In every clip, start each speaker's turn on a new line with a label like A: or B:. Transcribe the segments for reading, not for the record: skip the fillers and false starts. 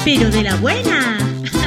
A: pero de la buena.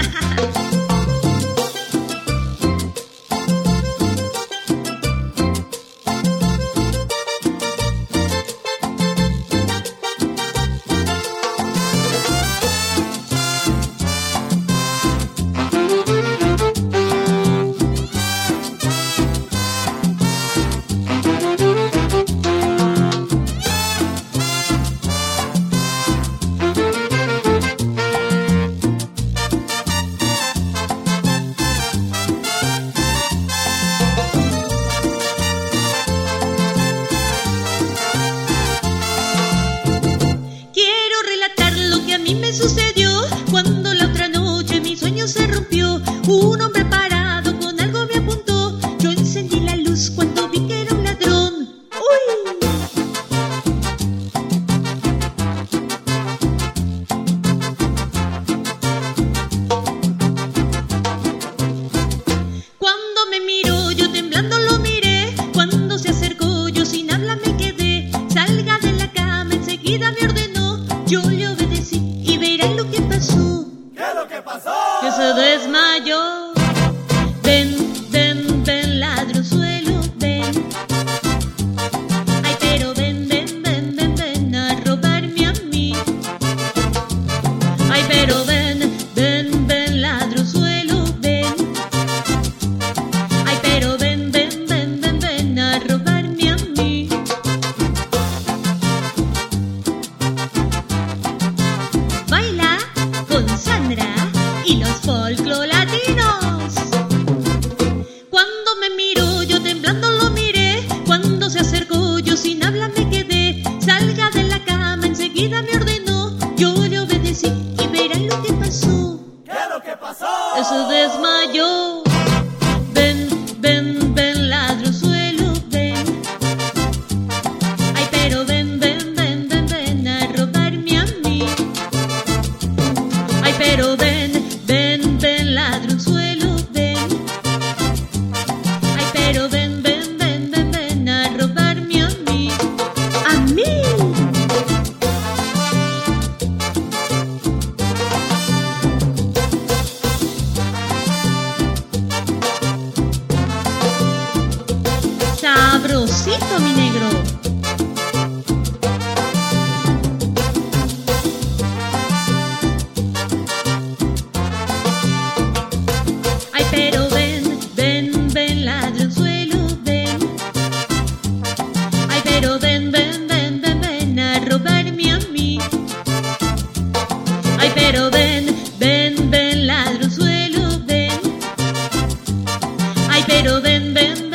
B: Sucedió cuando la otra noche mi sueño se rompió. Un hombre parado con algo me apuntó. Yo encendí la luz cuando vi que era un ladrón. ¡Uy! Cuando me miró yo temblando lo miré. Cuando se acercó yo sin habla me quedé. Salga de la cama enseguida me ordenó. Yo le obedecí. Y verán lo que pasó.
C: ¿Qué es lo que pasó?
B: Que se desmayó. Ven, ven, ven, ladronzuelo, ven. Ay, pero ven, ven, ven, ven, ven a robarme a mí. Ay, pero ven, ven, ven, ladronzuelo, ven. Ay, pero ven, ven, ven, ven, ven a robarme a mí. Baila con Sandra y los folclolatinos. Cuando me miró yo temblando lo miré. Cuando se acercó yo sin habla me quedé. Salga de la cama enseguida me ordenó. Yo le obedecí y verán lo que pasó.
C: ¿Qué es lo que pasó?
B: Se desmayó. Ven, ven, ven, ladronzuelo, ven. Ay, pero ven, ven, ven, ven, ven a robarme a mí. Ay, pero ven, ven, ven, ladronzuelo, ven. Ay, pero ven, ven, ven, ven, ven a robarme a mí.
A: ¡A mí!
B: Sabrosito, mi negro. Ay, pero ven, ven, ven, ladronzuelo, ven. Ay, pero ven, ven, ven, ven, ven a robarme a mí. Ay, pero ven, ven, ven, ladronzuelo, ven. Ay, pero ven, ven,